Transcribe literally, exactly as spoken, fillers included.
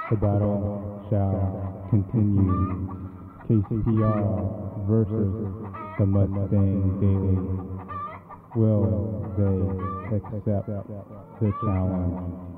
The battle shall continue. K C P R versus the Mustang Daily. Will they accept the challenge?